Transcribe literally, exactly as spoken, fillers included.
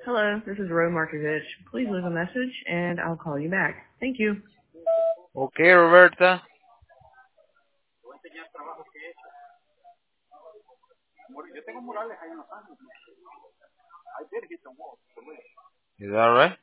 Hello, this is Ro Markovich. Please leave a message and I'll call you back. Thank you. Okay, Roberta. Is that right?